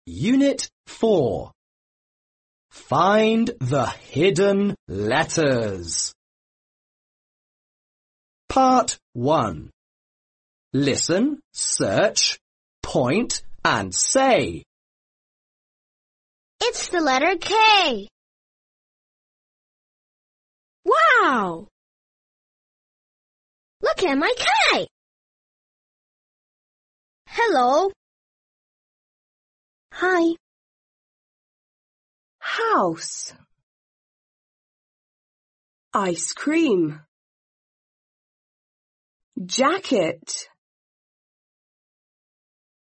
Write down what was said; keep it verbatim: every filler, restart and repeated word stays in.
Unit four. Find the hidden letters. Part one. Listen, search, point and say. It's the letter K. Wow! Look at my kite. Hello. Hi. House. Ice cream. Jacket.